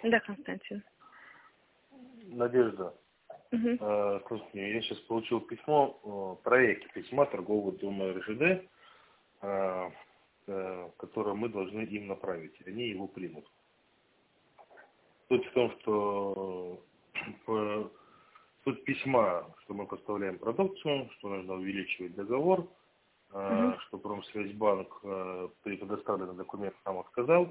Да, Константин. Надежда. Константин, я сейчас получил письмо, проект письма торгового дома РЖД, которое мы должны им направить. Они его примут. Суть в том, что суть письма, что мы поставляем продукцию, что нужно увеличивать договор, что Промсвязьбанк при предоставленных документах нам отказал.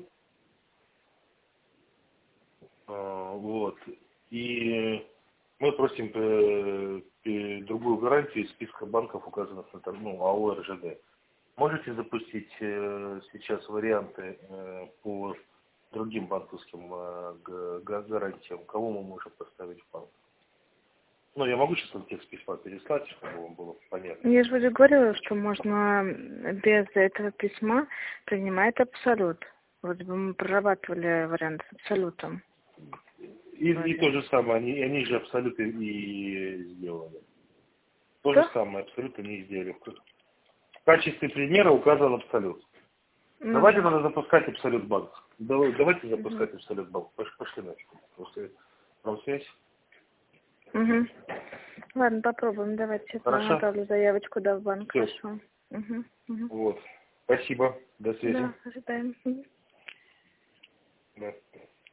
Вот. И мы просим другую гарантию из списка банков, указанных на АО РЖД. Можете запустить сейчас варианты по другим банковским гарантиям? Кого мы можем поставить в банк? Ну, я могу сейчас текст письма переслать, чтобы вам было понятно. Я же уже говорила, что можно без этого письма принимать абсолют. Вот бы мы прорабатывали вариант с абсолютом. И то же самое, они же абсолютно и сделали. То же самое, абсолютно не сделали. В качестве примера указан абсолют. Давайте надо запускать абсолют банк. Давайте запускать абсолют банк. Пошли нафиг. Промсвязь. Ладно, попробуем. Давайте сейчас направлю заявочку в банк. Хорошо. Вот. Спасибо. До связи. Да, ожидаем. Да.